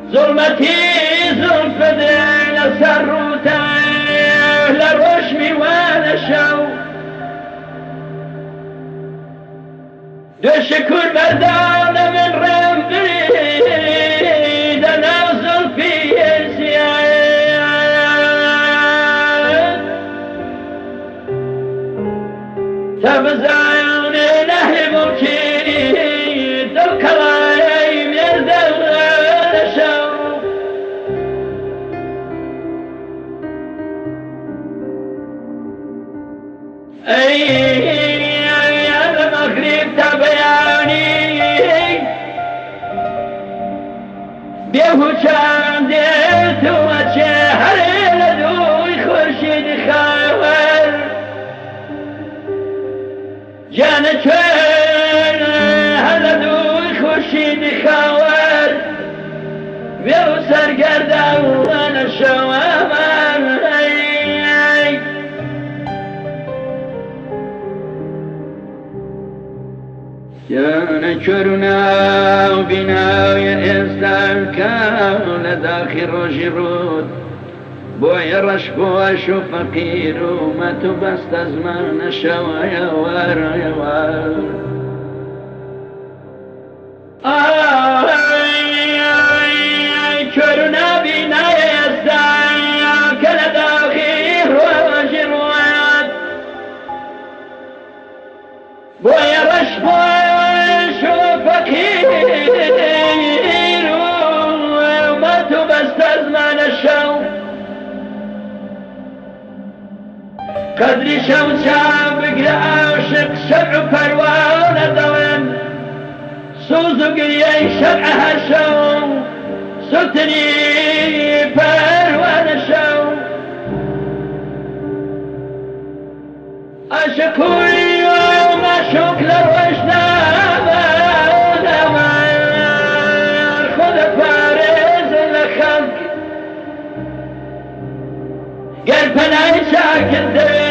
ظلمتي زلف دل سروته لرشمي وانا شو دو شكور بردان من رم بريد انا زلفي زياد تبزعوني نهي ممكن دل كلايم يزدل شو اي المغرب تبياني بيه چند تو چهر لدوی خورشید خاور جان چون لدوی خورشید خاور بيه سرگردان شوامر جان كرنا وبناوي استركان لداخل رجرود بوي رشبو شو فقير وما تبست زمان شوايا وار يا وار كرنا بناوي استركان لداخل رجرود بوي رشبو فقير وما تبستزمان الشوق قدري شمسا بقرأ عاشق شرع فروان دوان سوزو قريي شرعها الشوق ستني فروان الشوق أشكوي وما شوك لروشنا قلب انا ساكن